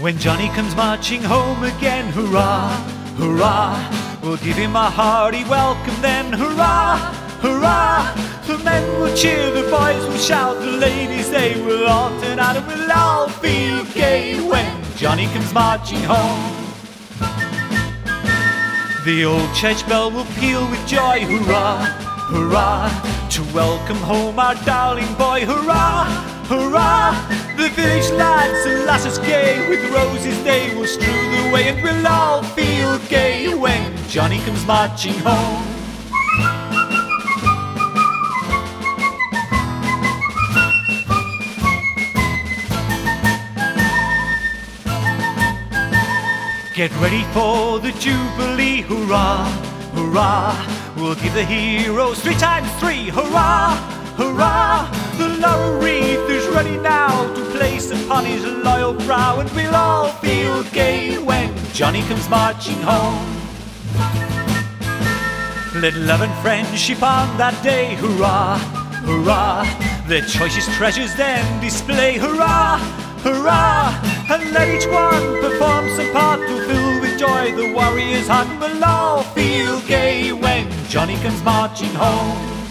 When Johnny comes marching home again, hurrah, hurrah, we'll give him a hearty welcome then, hurrah, hurrah. The men will cheer, the boys will shout, the ladies they will all turn out and we'll all feel gay when Johnny comes marching home. The old church bell will peal with joy, hurrah, hurrah, to welcome home our darling boy, hurrah, hurrah. The village lads and lasses gay with roses they will strew the way and we'll all feel gay when Johnny comes marching home. Get ready for the Jubilee, hurrah, hurrah. We'll give the heroes 3 times 3, hurrah, hurrah. The laurel wreath is ready now to place upon his loyal brow, and we'll all feel gay when Johnny comes marching home. Let love and friendship on that day, hurrah, hurrah. Their choicest treasures then display, hurrah, hurrah. And let each one perform some part to fill with joy the warrior's heart, and we'll all feel gay when Johnny comes marching home.